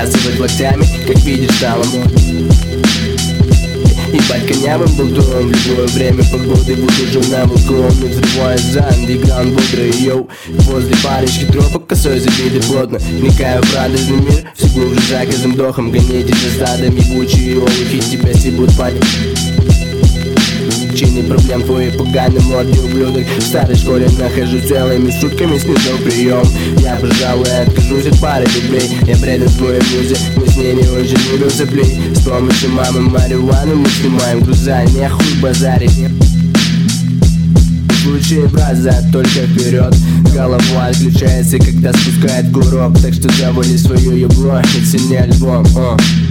отбрасывать локтями, как видишь, стало модно. Ебать конявым болтом, в любое время погоды буду журнал уклон. И взрываю за андеграунд бодрый, йоу. Возле парочки тропок косой забиты плотно. Вникаю в радостный мир, все глубже за каждым вдохом. Гоните за стадом ебучие олухи, тебя стебут парень. Причины проблем твои поганые морды, ублюдок. В старой школе нахожу целыми сутками, снизу прием. Я, пожалуй, откажусь от пары рублей. Я предан твоей музе, мы с ней не очень любим соплей. С помощью мамы марихуану мы снимаем груза, нехуй базарить. Лучший браза, только вперед. Голова отключается, когда спускает курок. Так что завали свое ебло, не ценя альбом.